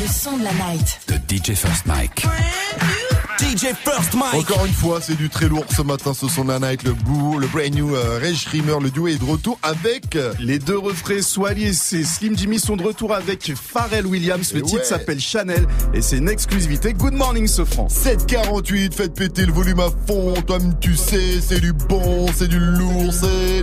son de la night. De DJ First Mike. DJ First Mike. Encore une fois, c'est du très lourd ce matin, ce son de la night, le brand new Reg Schrimmer, le duo est de retour avec les deux refrains Swally et Slim Jimmy sont de retour avec Pharrell Williams. Le titre s'appelle Chanel et c'est une exclusivité. Good morning, Sofran. 7:48, faites péter le volume à fond. Toi, tu sais, c'est du bon, c'est du lourd, c'est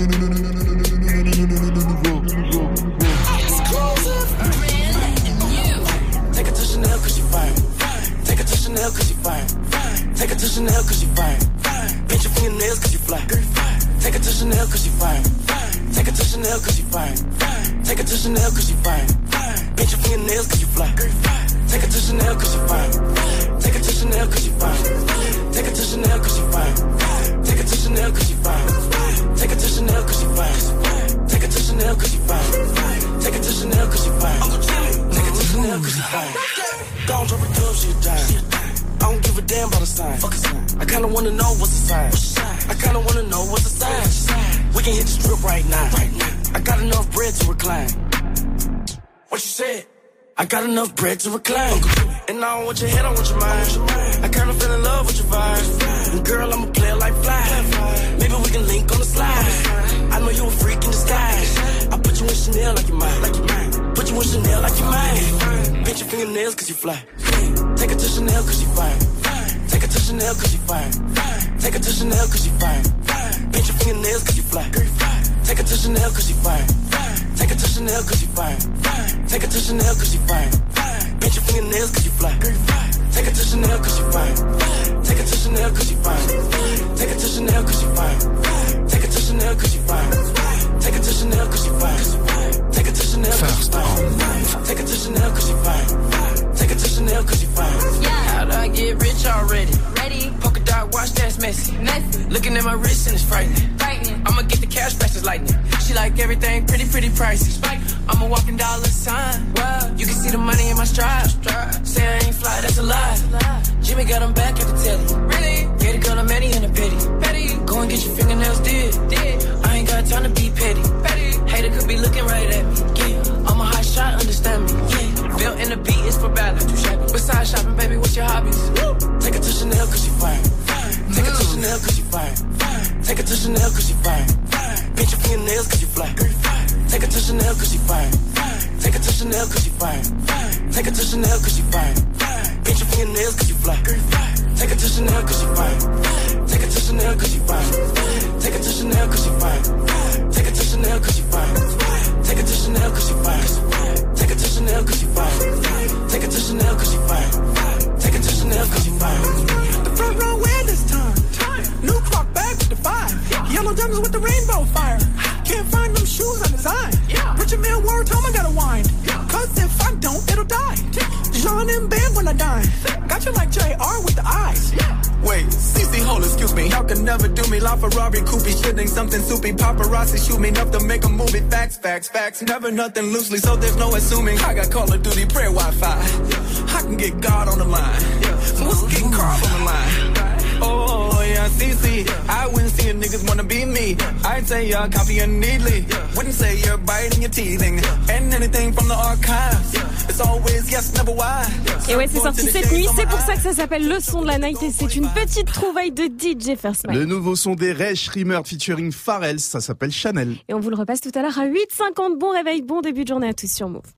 Take it to Chanel cause she fine. Take it to Chanel cause she fine. Take it to Chanel cause she fine. Pinch your fingernails cause you fly. Take it to Chanel cause she fine. Take it to Chanel cause she fine. Take it to Chanel cause she fine. Pinch your fingernails cause you fly. Take it to Chanel cause she fine. Take it to Chanel cause she fine. Take it to Chanel cause she fine. Take it to Chanel cause she fine. Take it to Chanel cause she fine. Take it to Chanel cause she fine. Take it to Chanel cause she fine. Take it to Chanel cause she fine. Don't drop it up, she a dime. I don't give a damn about a sign. I kinda wanna know what's the sign. I kinda wanna know what's the sign. We can hit the strip right now. I got enough bread to recline. What you said? I got enough bread to recline. And I don't want your head, I want your mind. I kinda fell in love with your vibe. And girl, I'm a player like fly. Maybe we can link on the slide. I know you a freak in disguise. I put you in Chanel like you mine. Put you in Chanel like you mine. Pinch your fingernails cause you fly. Take it to Chanel cause you fine. Take it to Chanel cause you fine. Take it to Chanel cause you fine. Pinch your fingernails cause you fly. Take it to Chanel cause you fine. Take it to Chanel cause you fine. Take it to Chanel cause you fine. Pinch your fingernails cause you fly. Take it to Chanel cause you fine. Take it to Chanel cause you fine. Take it to Chanel cause you fine. Take it to Chanel cause you fine. Take it to Chanel cause you fine. Take it to Chanel cause you fine. Take it to Chanel cause you fine. Take it to Chanel cause you fine. How'd I get rich already? Ready? Polka dot watch that's messy. Messy. Looking at my wrist and it's frightening. Frightening. I'ma get the cash fast as lightning. She like everything pretty pricey. I'm a walking dollar sign. Wow. You can see the money in my stride. Say I ain't fly, that's a lie. Jimmy got him back at the telly. Really? Get a girl, I'm Eddie in a pity. Go and get your fingernails did. I ain't got time to be petty. Hater could be looking right at me. Yeah. I'm a hot shot, understand me. Yeah. Built in the beat is for balance. Besides shopping, baby, what's your hobbies? Woo. Take it to Chanel cause you fine. Take it to Chanel cause you fine. Take it to Chanel cause you fine. Pinch your fingernails cause you fly. Take it to Chanel cause you fine. Take it to Chanel cause you fine. Take it to Chanel cause you fine. Pinch your fingernails cause you fly. Take it to Chanel cause you fine. Take it to Chanel cause you fine. Take it to Chanel cause you fine. Take it to Chanel cause you fine. Take it to Chanel cause you fine. Take it to Chanel cause you fine. Take it to Chanel cause you fine. Take it to Chanel cause you fine. The front row win this time. New clock bag with the 5. Yellow diamonds with the rainbow fire. Can't find them shoes on design. Richard Mille word told me gotta wind. Cause if I don't, it'll die. Jean in bed when I dine. Got you like JR with the eyes. Wait, CC, hold, excuse me. Y'all can never do me like Ferrari coupe. Shit ain't something soupy. Paparazzi shoot me enough to make a movie. Facts. Never nothing loosely, so there's no assuming. I got Call of Duty prayer Wi-Fi. I can get God on the line. So what's getting Carl on the line? Oh, yeah, CC. I wouldn't see a niggas wanna be me. I'd say y'all copying neatly. Wouldn't say you're biting your teething. And anything from the archives. It's always yes, never why. Et ouais, c'est sorti cette nuit, c'est pour ça que ça s'appelle Le Son de la Night et c'est une petite trouvaille de DJ First Mike. Le nouveau son des Reg Schrimmer featuring Pharrell, ça s'appelle Chanel. Et on vous le repasse tout à l'heure à 8h50. Bon réveil, bon début de journée à tous sur Move.